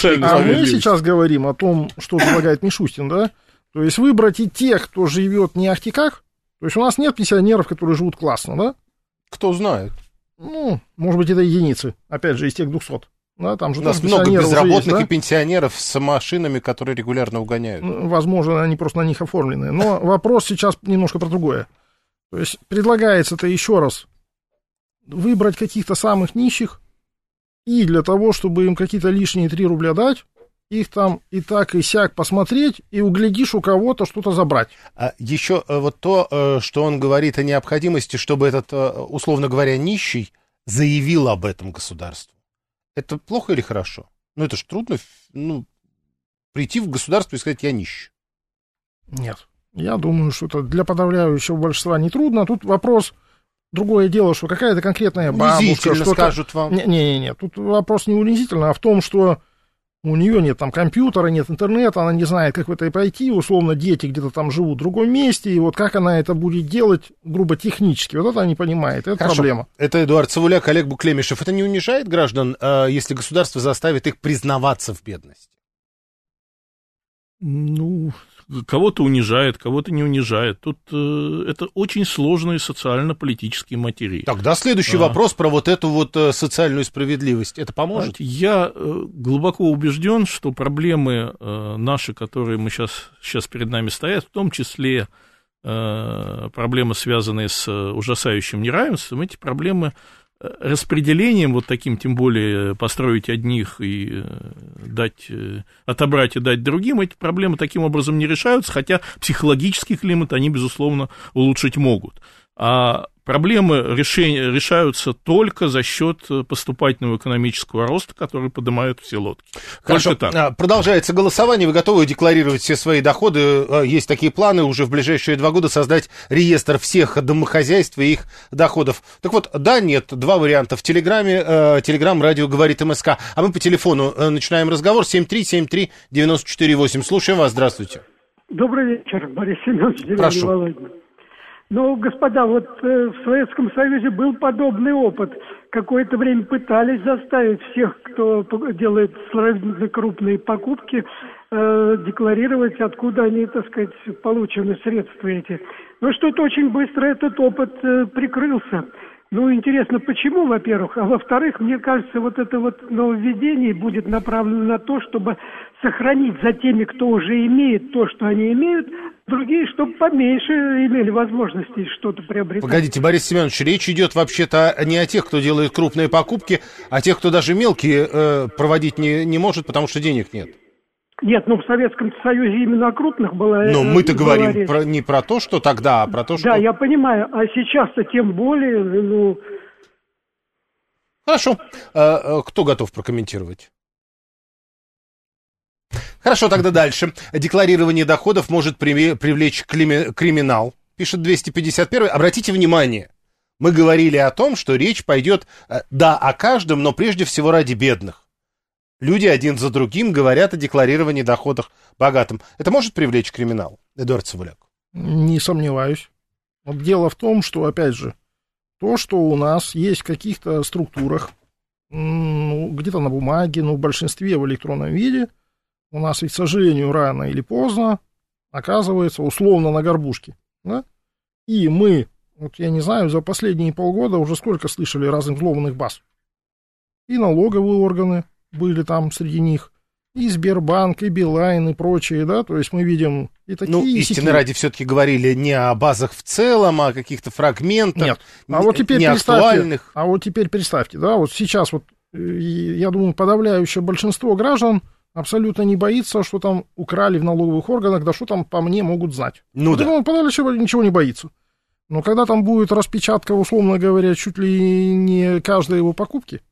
сейчас говорим о том, что предлагает Мишустин, да? То есть выбрать и тех, кто живет не ахти как. То есть у нас нет пенсионеров, которые живут классно, да? Кто знает. Ну, может быть, это единицы. Опять же, из тех двухсот. Да, там же у нас много безработных есть, да? И пенсионеров с машинами, которые регулярно угоняют. Возможно, они просто на них оформлены. Но вопрос сейчас немножко про другое. То есть предлагается-то еще раз выбрать каких-то самых нищих и для того, чтобы им какие-то лишние три рубля дать, их там и так, и сяк посмотреть, и углядишь у кого-то что-то забрать. А еще вот то, что он говорит о необходимости, чтобы этот, условно говоря, нищий заявил об этом государству. Это плохо или хорошо? Ну, это ж трудно, ну, прийти в государство и сказать, я нищий. Нет. Я думаю, что это для подавляющего большинства не трудно. Тут вопрос, другое дело, что какая-то конкретная бабушка... Что скажут вам. Не-не-не, тут вопрос не унизительно, а в том, что у нее нет там компьютера, нет интернета, она не знает, как в это и пойти, условно, дети где-то там живут в другом месте, и вот как она это будет делать, грубо технически, вот это она не понимает, это Хорошо. Проблема. Это Эдуард Цивуляк, Олег Буклемишев. Это не унижает граждан, если государство заставит их признаваться в бедности? Ну, кого-то унижает, кого-то не унижает. Тут э, это очень сложные социально-политические материи. Тогда следующий а. вопрос про вот эту вот э, социальную справедливость. Это поможет? Я э, глубоко убежден, что проблемы э, наши, которые мы сейчас, сейчас перед нами стоят, в том числе э, проблемы, связанные с ужасающим неравенством, эти проблемы распределением вот таким, тем более построить одних и дать, отобрать и дать другим, эти проблемы таким образом не решаются, хотя психологический климат они, безусловно, улучшить могут. А проблемы решения, решаются только за счет поступательного экономического роста, который поднимают все лодки. Хорошо, так. Продолжается голосование. Вы готовы декларировать все свои доходы? Есть такие планы уже в ближайшие два года создать реестр всех домохозяйств и их доходов. Так вот, да, нет, два варианта. В Телеграме, Телеграм, радио говорит МСК. А мы по телефону начинаем разговор. семь три семь три девять четыре восемь. Слушаем вас, здравствуйте. Добрый вечер, Борис Семенович, Прошу. Володин. Ну, господа, вот э, в Советском Союзе был подобный опыт. Какое-то время пытались заставить всех, кто делает сравнительно крупные покупки, э, декларировать, откуда они, так сказать, получены средства эти. Но что-то очень быстро этот опыт э, прикрылся. Ну, интересно, почему, во-первых, а во-вторых, мне кажется, вот это вот нововведение будет направлено на то, чтобы сохранить за теми, кто уже имеет то, что они имеют, другие, чтобы поменьше имели возможности что-то приобретать. Погодите, Борис Семенович, речь идет вообще-то не о тех, кто делает крупные покупки, а о тех, кто даже мелкие э, проводить не, не может, потому что денег нет. Нет, ну в Советском Союзе именно о крупных было... Но мы-то говорим про, не про то, что тогда, а про то, что... Да, я понимаю, а сейчас-то тем более, ну... Хорошо. А, кто готов прокомментировать? Хорошо, тогда дальше. Декларирование доходов может привлечь криминал, пишет двести пятьдесят первый. Обратите внимание, мы говорили о том, что речь пойдет, да, о каждом, но прежде всего ради бедных. Люди один за другим говорят о декларировании доходов богатым. Это может привлечь криминал, Эдуард Цивуляк? Не сомневаюсь. Вот дело в том, что, опять же, то, что у нас есть в каких-то структурах, ну, где-то на бумаге, но в большинстве в электронном виде, у нас ведь, к сожалению, рано или поздно оказывается условно на горбушке. Да? И мы, вот я не знаю, за последние полгода уже сколько слышали разных взломанных баз. И налоговые органы были там среди них, и Сбербанк, и Билайн, и прочие, да, то есть мы видим и такие... Ну, истины ради все-таки говорили не о базах в целом, а о каких-то фрагментах. Нет, а вот теперь не представьте, актуальных. А вот теперь представьте, да, вот сейчас вот, я думаю, подавляющее большинство граждан абсолютно не боится, что там украли в налоговых органах, да что там по мне могут знать. Ну вот да. Он подавляющее ничего не боится. Но когда там будет распечатка, условно говоря, чуть ли не каждой его покупки,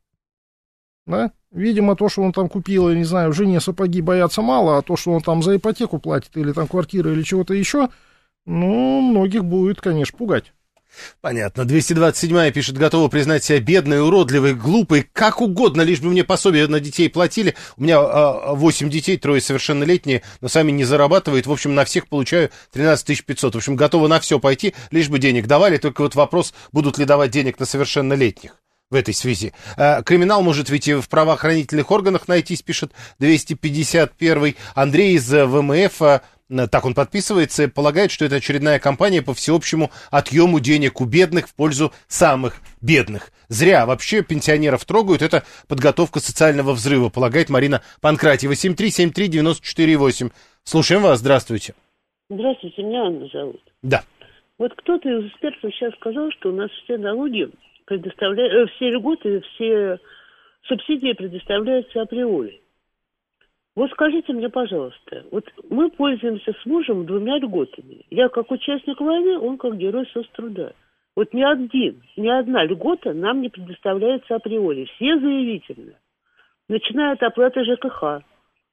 да, видимо, то, что он там купил, я не знаю, жене сапоги боятся мало, а то, что он там за ипотеку платит, или там квартиру, или чего-то еще, ну, многих будет, конечно, пугать. Понятно. двести двадцать седьмая пишет, готова признать себя бедной, уродливой, глупой, как угодно, лишь бы мне пособие на детей платили. У меня а, восемь детей, трое совершеннолетние, но сами не зарабатывают. В общем, на всех получаю тринадцать тысяч пятьсот. В общем, готова на все пойти, лишь бы денег давали. Только вот вопрос, будут ли давать денег на совершеннолетних. В этой связи. Криминал может ведь и в правоохранительных органах найтись, пишет двести пятьдесят первый. Андрей из ВМФ, так он подписывается, полагает, что это очередная кампания по всеобщему отъему денег у бедных в пользу самых бедных. Зря вообще пенсионеров трогают, это подготовка социального взрыва, полагает Марина Панкратьева. семь три семь три девять четыре восемь. Слушаем вас, здравствуйте. Здравствуйте, меня Анна зовут. Да. Вот кто-то из экспертов сейчас сказал, что у нас все налоги предоставляют, все льготы, все субсидии предоставляются априори. Вот скажите мне, пожалуйста, вот мы пользуемся с мужем двумя льготами. Я как участник войны, он как герой соцтруда. Вот ни один, ни одна льгота нам не предоставляется априори. Все заявительно. Начиная от оплаты ЖКХ,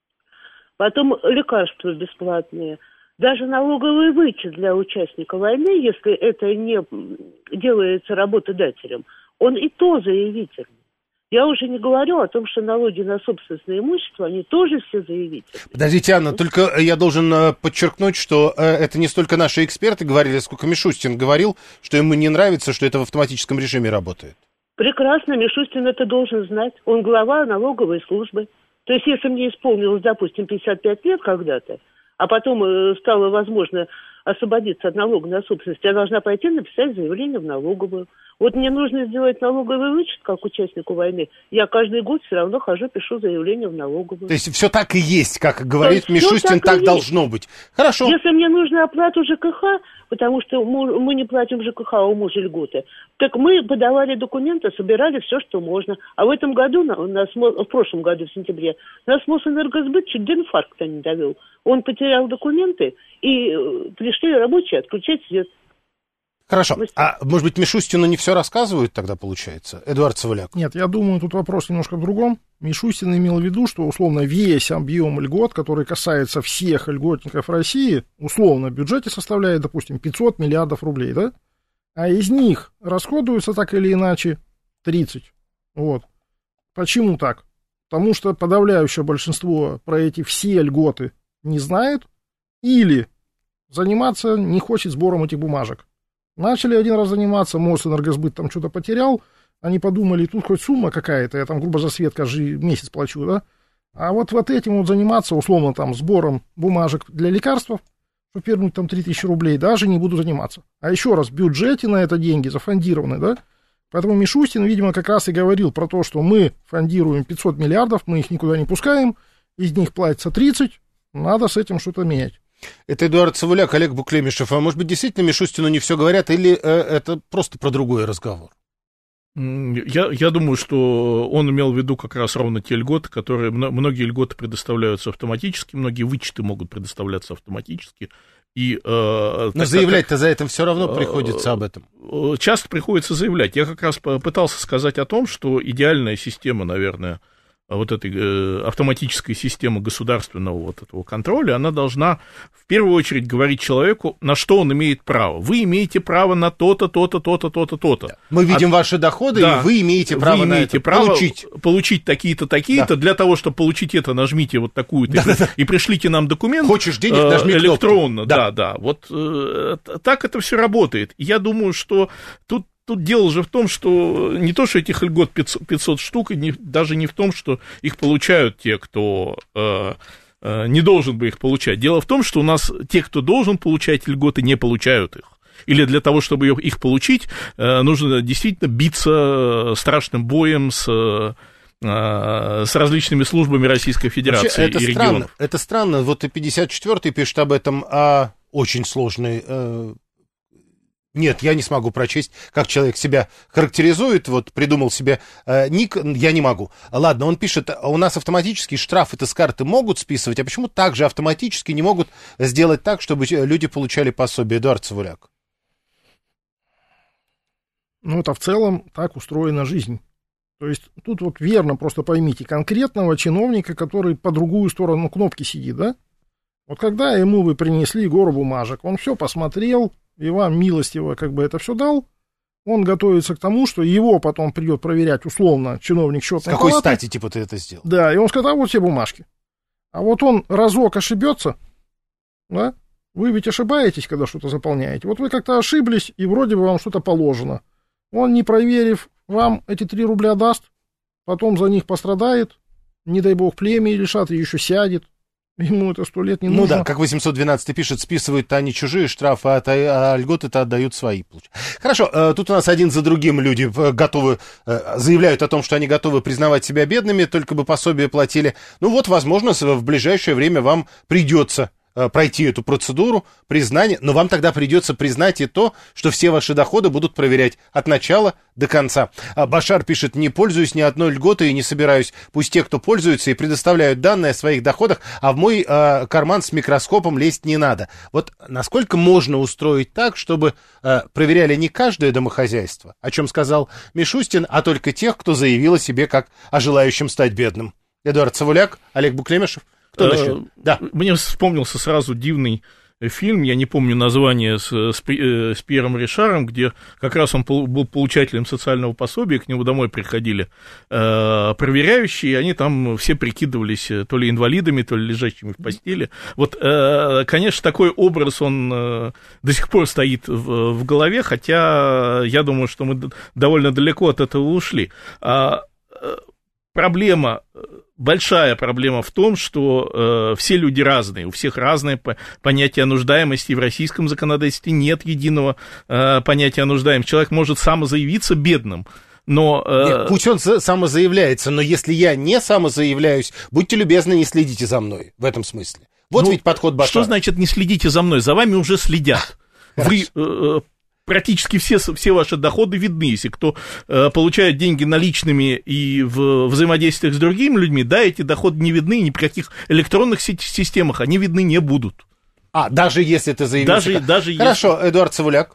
потом лекарства бесплатные, даже налоговый вычет для участника войны, если это не делается работодателем, он и то заявительный. Я уже не говорю о том, что налоги на собственное имущество, они тоже все заявительные. Подождите, Анна, только я должен подчеркнуть, что это не столько наши эксперты говорили, сколько Мишустин говорил, что ему не нравится, что это в автоматическом режиме работает. Прекрасно, Мишустин это должен знать. Он глава налоговой службы. То есть, если мне исполнилось, допустим, пятьдесят пять лет когда-то, а потом стало возможно освободиться от налога на собственность, я должна пойти написать заявление в налоговую. Вот мне нужно сделать налоговый вычет, как участнику войны. Я каждый год все равно хожу, пишу заявление в налоговую. То есть все так и есть, как говорит То есть Мишустин, так, так должно есть. быть. Хорошо. Если мне нужна оплата ЖКХ, потому что мы не платим ЖКХ, а у мужа льготы, так мы подавали документы, собирали все, что можно. А в этом году, на, на, в прошлом году, в сентябре, нас Мосэнергосбыт чуть до инфаркта не довел. Он потерял документы, и пришли рабочие отключать свет. Хорошо. А может быть, Мишустину не все рассказывают тогда, получается? Эдуард Цивуляк. Нет, я думаю, тут вопрос немножко в другом. Мишустин имел в виду, что, условно, весь объем льгот, который касается всех льготников России, условно, в бюджете составляет, допустим, пятьсот миллиардов рублей, да? А из них расходуется так или иначе тридцать. Вот. Почему так? Потому что подавляющее большинство про эти все льготы не знает или заниматься не хочет сбором этих бумажек. Начали один раз заниматься, Мосэнергосбыт там что-то потерял, они подумали, тут хоть сумма какая-то, я там грубо за свет каждый месяц плачу, да? А вот, вот этим вот заниматься, условно, там, сбором бумажек для лекарств, чтобы вернуть там три тысячи рублей, даже не буду заниматься. А еще раз, в бюджете на это деньги зафондированы, да? Поэтому Мишустин, видимо, как раз и говорил про то, что мы фондируем пятьсот миллиардов, мы их никуда не пускаем, из них платится тридцать, надо с этим что-то менять. Это Эдуард Цивуляк, Олег Буклемишев. А может быть, действительно Мишустину не все говорят, или э, это просто про другой разговор? Я, я думаю, что он имел в виду как раз ровно те льготы, которые... Многие льготы предоставляются автоматически, многие вычеты могут предоставляться автоматически. И, э, Но так, заявлять-то как, за это все равно приходится об этом. Часто приходится заявлять. Я как раз пытался сказать о том, что идеальная система, наверное, вот этой э, автоматической системы государственного вот этого контроля, она должна в первую очередь говорить человеку, на что он имеет право. Вы имеете право на то-то, то-то, то-то, то-то, то-то. Мы видим а, ваши доходы, да, и вы имеете право вы имеете на это. Право получить. получить такие-то, такие-то. Да. Для того, чтобы получить это, нажмите вот такую-то да, и, да, и пришлите нам документ. Хочешь денег, нажми электронно. Да, да, да. Вот э, так это все работает. Я думаю, что тут тут дело же в том, что не то, что этих льгот пятьсот, пятьсот штук, и не, даже не в том, что их получают те, кто э, э, не должен бы их получать. Дело в том, что у нас те, кто должен получать льготы, не получают их. Или для того, чтобы их получить, э, нужно действительно биться страшным боем с... с различными службами Российской Федерации. Вообще, это и странно, регионов. Это странно. Вот и пятьдесят четвёртый пишет об этом, а очень сложный... Э... Нет, я не смогу прочесть, как человек себя характеризует, вот придумал себе э, ник, я не могу. Ладно, он пишет, у нас автоматически штрафы-то с карты могут списывать, а почему также автоматически не могут сделать так, чтобы люди получали пособие? Эдуард Цивуляк. Ну, это в целом так устроена жизнь. То есть тут вот верно, просто поймите, конкретного чиновника, который по другую сторону кнопки сидит, да? Вот когда ему вы принесли гору бумажек, он все посмотрел, и вам милостиво как бы это все дал, он готовится к тому, что его потом придет проверять условно чиновник счетной палаты. С какой палаты. стати, типа, ты это сделал? Да, и он сказал, а вот все бумажки. А вот он разок ошибется, да? Вы ведь ошибаетесь, когда что-то заполняете. Вот вы как-то ошиблись, и вроде бы вам что-то положено. Он, не проверив, вам эти три рубля даст, потом за них пострадает, не дай бог премии лишат, и еще сядет. Ему это сто лет не нужно. Ну да, как восемьсот двенадцать пишет, списывают-то они чужие штрафы, а, а льготы-то отдают свои. Хорошо, тут у нас один за другим люди готовы, заявляют о том, что они готовы признавать себя бедными, только бы пособие платили. Ну вот, возможно, в ближайшее время вам придется пройти эту процедуру признания, но вам тогда придется признать и то, что все ваши доходы будут проверять от начала до конца. Башар пишет, не пользуюсь ни одной льготой и не собираюсь. Пусть те, кто пользуется и предоставляют данные о своих доходах, а в мой э, карман с микроскопом лезть не надо. Вот насколько можно устроить так, чтобы э, проверяли не каждое домохозяйство, о чем сказал Мишустин, а только тех, кто заявил о себе как о желающем стать бедным. Эдуард Цивуляк, Олег Буклемишев. Кто начнет? Да. Мне вспомнился сразу дивный фильм, я не помню название, с, с, с Пьером Ришаром, где как раз он был получателем социального пособия, к нему домой приходили э, проверяющие, и они там все прикидывались то ли инвалидами, то ли лежащими в постели. Вот, э, конечно, такой образ, он э, до сих пор стоит в, в голове, хотя я думаю, что мы довольно далеко от этого ушли. А, э, проблема... Большая проблема в том, что э, все люди разные, у всех разное по- понятие о нуждаемости, и в российском законодательстве нет единого э, понятия о нуждаемости. Человек может самозаявиться бедным, но... Э... Нет, пусть он самозаявляется, но если я не самозаявляюсь, будьте любезны, не следите за мной в этом смысле. Вот ну, ведь подход Башара. Что значит не следите за мной? За вами уже следят. Вы... Э, Практически все, все ваши доходы видны. Если кто э, получает деньги наличными и в взаимодействиях с другими людьми, да, эти доходы не видны, ни при каких электронных системах они видны не будут. А, даже если ты заявился? Даже, даже Хорошо, если... Эдуард Цивуляк.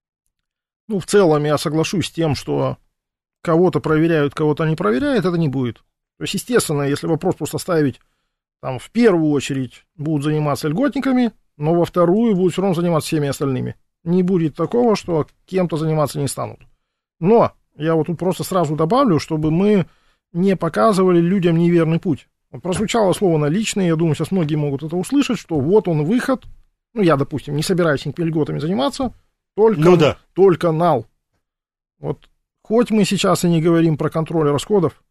Ну, в целом я соглашусь с тем, что кого-то проверяют, кого-то не проверяют, это не будет. То есть, естественно, если вопрос просто ставить, там, в первую очередь будут заниматься льготниками, но во вторую будут все равно заниматься всеми остальными. Не будет такого, что кем-то заниматься не станут. Но я вот тут просто сразу добавлю, чтобы мы не показывали людям неверный путь. Вот прозвучало слово «наличные», я думаю, сейчас многие могут это услышать, что вот он выход, ну, я, допустим, не собираюсь никакими льготами заниматься, только, ну, да. только нал. Вот хоть мы сейчас и не говорим про контроль расходов,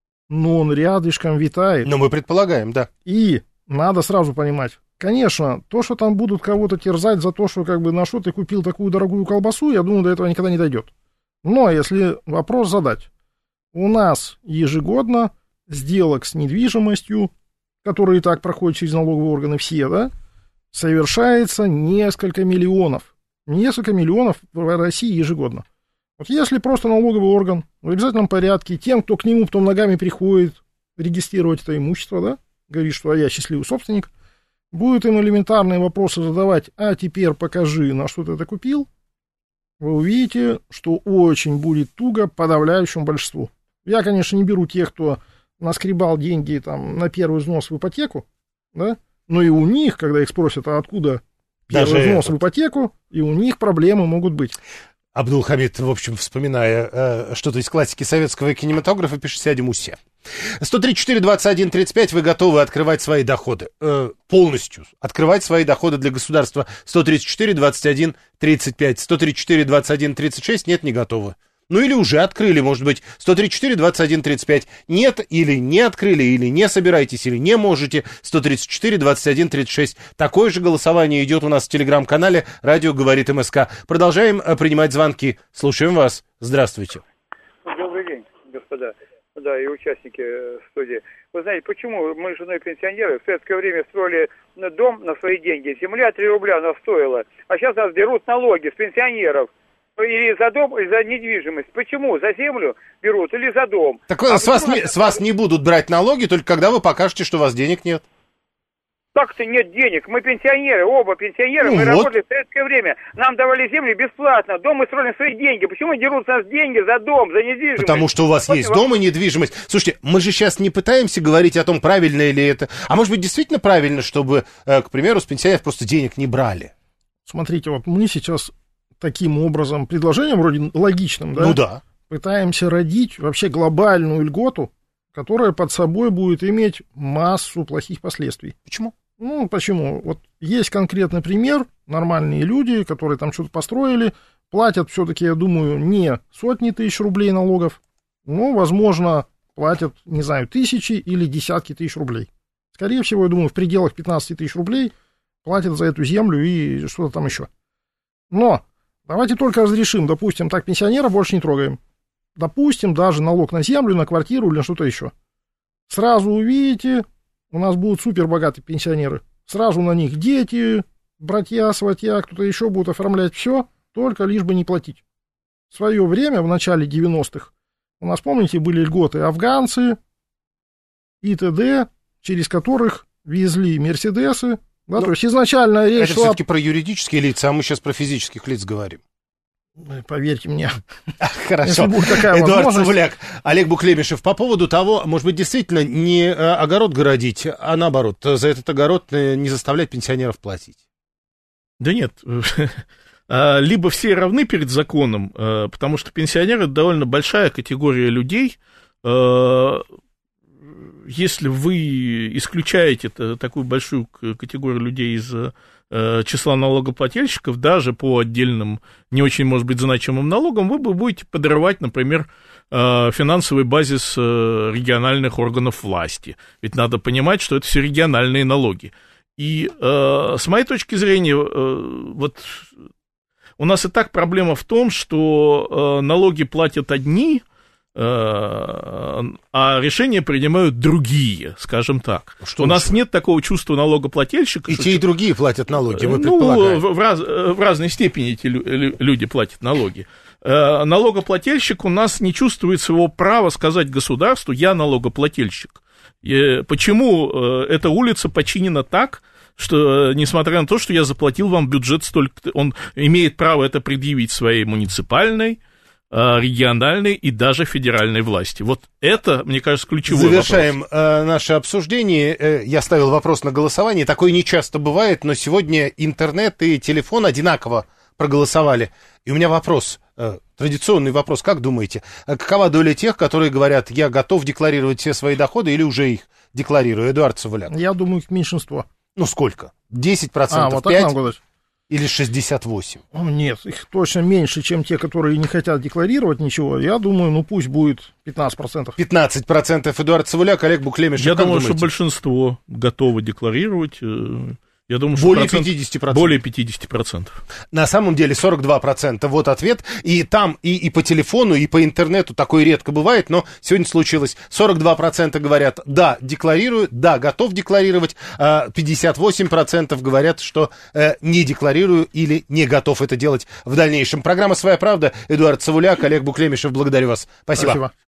но он рядышком витает. Но мы предполагаем, да. И надо сразу понимать, конечно, то, что там будут кого-то терзать за то, что как бы на что ты купил такую дорогую колбасу, я думаю, до этого никогда не дойдет. Но если вопрос задать, у нас ежегодно сделок с недвижимостью, которые и так проходят через налоговые органы все, да, совершается несколько миллионов. Несколько миллионов в России ежегодно. Вот если просто налоговый орган в обязательном порядке тем, кто к нему потом ногами приходит регистрировать это имущество, да, говорит, что а я счастливый собственник, будет им элементарные вопросы задавать, а теперь покажи, на что ты это купил, вы увидите, что очень будет туго подавляющему большинству. Я, конечно, не беру тех, кто наскребал деньги там, на первый взнос в ипотеку, да, но и у них, когда их спросят, а откуда первый Даже взнос это... в ипотеку, и у них проблемы могут быть. Абдулхамид, в общем, вспоминая э, что-то из классики советского кинематографа, пишет «Сядем усе». сто тридцать четыре двадцать один тридцать пять, вы готовы открывать свои доходы, э, полностью открывать свои доходы для государства. сто тридцать четыре двадцать один тридцать пять, сто тридцать четыре двадцать один тридцать шесть, нет, не готовы. Ну или уже открыли, может быть, сто тридцать четыре двадцать один тридцать пять, нет, или не открыли, или не собираетесь, или не можете, сто тридцать четыре двадцать один тридцать шесть. Такое же голосование идет у нас в телеграм-канале «Радио говорит МСК». Продолжаем принимать звонки. Слушаем вас. Здравствуйте. Добрый день, господа, да, и участники студии. Вы знаете, почему мы с женой пенсионеры в советское время строили дом на свои деньги? Земля три рубля она стоила, а сейчас нас берут налоги с пенсионеров. Или за дом, или за недвижимость. Почему? За землю берут или за дом? Так а с, вас не, с вас не будут брать налоги, только когда вы покажете, что у вас денег нет. Так-то нет денег. Мы пенсионеры, оба пенсионеры, ну мы вот. Работали в советское время. Нам давали землю бесплатно. Дом мы строили на свои деньги. Почему дерут с нас деньги за дом, за недвижимость? Потому что у вас вот есть вам... дом и недвижимость. Слушайте, мы же сейчас не пытаемся говорить о том, правильно ли это. А может быть, действительно правильно, чтобы, к примеру, с пенсионеров просто денег не брали? Смотрите, вот мы сейчас... таким образом, предложением вроде логичным, да? Ну да. Пытаемся родить вообще глобальную льготу, которая под собой будет иметь массу плохих последствий. Почему? Ну, почему? Вот есть конкретный пример, нормальные люди, которые там что-то построили, платят все-таки, я думаю, не сотни тысяч рублей налогов, но, возможно, платят, не знаю, тысячи или десятки тысяч рублей. Скорее всего, я думаю, в пределах пятнадцать тысяч рублей платят за эту землю и что-то там еще. Но давайте только разрешим, допустим, так пенсионера больше не трогаем. Допустим, даже налог на землю, на квартиру или на что-то еще. Сразу увидите, у нас будут супербогатые пенсионеры. Сразу на них дети, братья, сватья, кто-то еще будут оформлять все, только лишь бы не платить. В свое время, в начале девяностых, у нас, помните, были льготы афганцы и т.д., через которых везли мерседесы. Да, ну, то есть изначально речь это шла... все-таки про юридические лица, а мы сейчас про физических лиц говорим. Поверьте мне. Хорошо. Эдуард Цивуляк, Олег Буклемишев. По поводу того, может быть, действительно не огород городить, а наоборот, за этот огород не заставлять пенсионеров платить. Да нет. Либо все равны перед законом, потому что пенсионеры — это довольно большая категория людей. Если вы исключаете такую большую категорию людей из числа налогоплательщиков, даже по отдельным, не очень, может быть, значимым налогам, вы будете подрывать, например, финансовый базис региональных органов власти. Ведь надо понимать, что это все региональные налоги. И с моей точки зрения, вот у нас и так проблема в том, что налоги платят одни, а решения принимают другие, скажем так. Что у нас нет такого чувства налогоплательщика. И что... те, и другие платят налоги, вы предполагаете? Ну, в, раз... в разной степени эти люди платят налоги. Налогоплательщик у нас не чувствует своего права сказать государству: я налогоплательщик. И почему эта улица починена так, что, несмотря на то, что я заплатил вам бюджет столько, он имеет право это предъявить своей муниципальной, региональной и даже федеральной власти. Вот это, мне кажется, ключевой Завершаем вопрос. Завершаем э, наше обсуждение. Э, я ставил вопрос на голосование. Такое не часто бывает, но сегодня интернет и телефон одинаково проголосовали. И у меня вопрос, э, традиционный вопрос. Как думаете, какова доля тех, которые говорят: я готов декларировать все свои доходы, или уже их декларирую? Эдуард Цивуляк. Я думаю, их меньшинство. Ну, сколько? десять процентов, а, вот пять так процентов? Или шестьдесят восемь? Нет, их точно меньше, чем те, которые не хотят декларировать ничего. Я думаю, ну пусть будет пятнадцать процентов. пятнадцать процентов. Эдуард Цивуляк, Олег Буклемишев. Я думаю, думаете? Что большинство готовы декларировать. Я думаю, что более процент... пятьдесят процентов. Более пятьдесят процентов. На самом деле сорок два процента. Вот ответ. И там, и, и по телефону, и по интернету такое редко бывает, но сегодня случилось. сорок два процента говорят: да, декларирую, да, готов декларировать. пятьдесят восемь процентов говорят, что не декларирую или не готов это делать в дальнейшем. Программа «Своя правда». Эдуард Цивуляк, Олег Буклемишев. Благодарю вас. Спасибо. Спасибо.